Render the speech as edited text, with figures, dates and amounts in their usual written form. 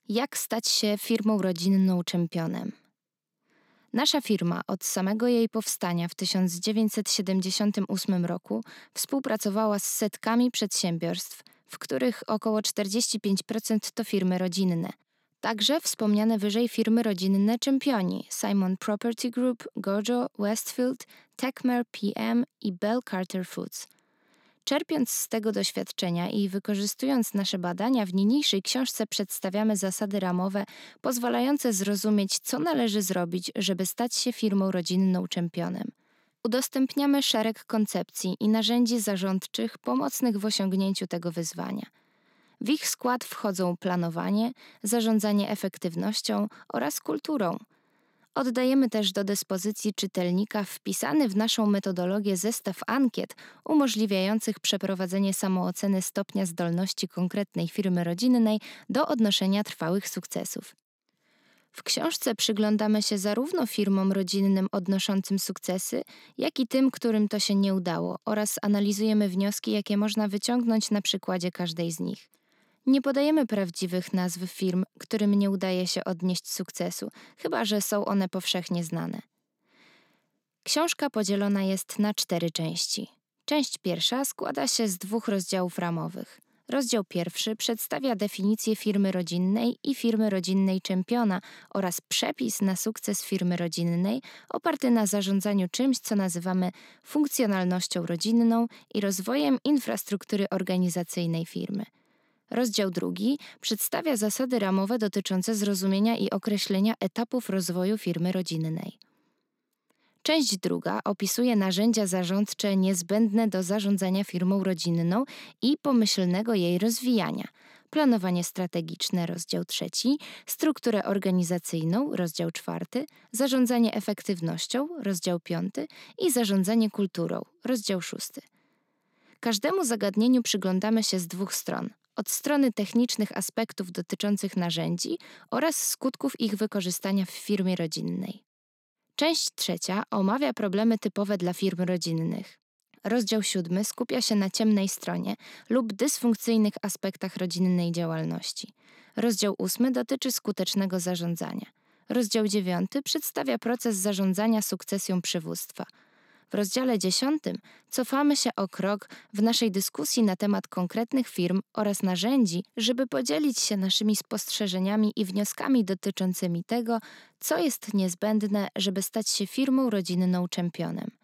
Jak stać się firmą rodzinną czempionem? Nasza firma od samego jej powstania w 1978 roku współpracowała z setkami przedsiębiorstw, w których około 45% to firmy rodzinne. Także wspomniane wyżej firmy rodzinne czempioni Simon Property Group, Gojo, Westfield, Techmer PM i Bell Carter Foods. Czerpiąc z tego doświadczenia i wykorzystując nasze badania, w niniejszej książce przedstawiamy zasady ramowe pozwalające zrozumieć, co należy zrobić, żeby stać się firmą rodzinną czempionem. Udostępniamy szereg koncepcji i narzędzi zarządczych pomocnych w osiągnięciu tego wyzwania. W ich skład wchodzą planowanie, zarządzanie efektywnością oraz kulturą. Oddajemy też do dyspozycji czytelnika wpisany w naszą metodologię zestaw ankiet umożliwiających przeprowadzenie samooceny stopnia zdolności konkretnej firmy rodzinnej do odnoszenia trwałych sukcesów. W książce przyglądamy się zarówno firmom rodzinnym odnoszącym sukcesy, jak i tym, którym to się nie udało, oraz analizujemy wnioski, jakie można wyciągnąć na przykładzie każdej z nich. Nie podajemy prawdziwych nazw firm, którym nie udaje się odnieść sukcesu, chyba że są one powszechnie znane. Książka podzielona jest na 4 części. Część pierwsza składa się z 2 rozdziałów ramowych. Rozdział pierwszy przedstawia definicję firmy rodzinnej i firmy rodzinnej czempiona oraz przepis na sukces firmy rodzinnej oparty na zarządzaniu czymś, co nazywamy funkcjonalnością rodzinną i rozwojem infrastruktury organizacyjnej firmy. Rozdział drugi przedstawia zasady ramowe dotyczące zrozumienia i określenia etapów rozwoju firmy rodzinnej. Część druga opisuje narzędzia zarządcze niezbędne do zarządzania firmą rodzinną i pomyślnego jej rozwijania. Planowanie strategiczne, rozdział trzeci, strukturę organizacyjną, rozdział czwarty, zarządzanie efektywnością, rozdział piąty i zarządzanie kulturą, rozdział szósty. Każdemu zagadnieniu przyglądamy się z 2 stron. Od strony technicznych aspektów dotyczących narzędzi oraz skutków ich wykorzystania w firmie rodzinnej. Część trzecia omawia problemy typowe dla firm rodzinnych. Rozdział 7 skupia się na ciemnej stronie lub dysfunkcyjnych aspektach rodzinnej działalności. Rozdział 8 dotyczy skutecznego zarządzania. Rozdział 9 przedstawia proces zarządzania sukcesją przywództwa. W rozdziale 10 cofamy się o krok w naszej dyskusji na temat konkretnych firm oraz narzędzi, żeby podzielić się naszymi spostrzeżeniami i wnioskami dotyczącymi tego, co jest niezbędne, żeby stać się firmą rodzinną czempionem.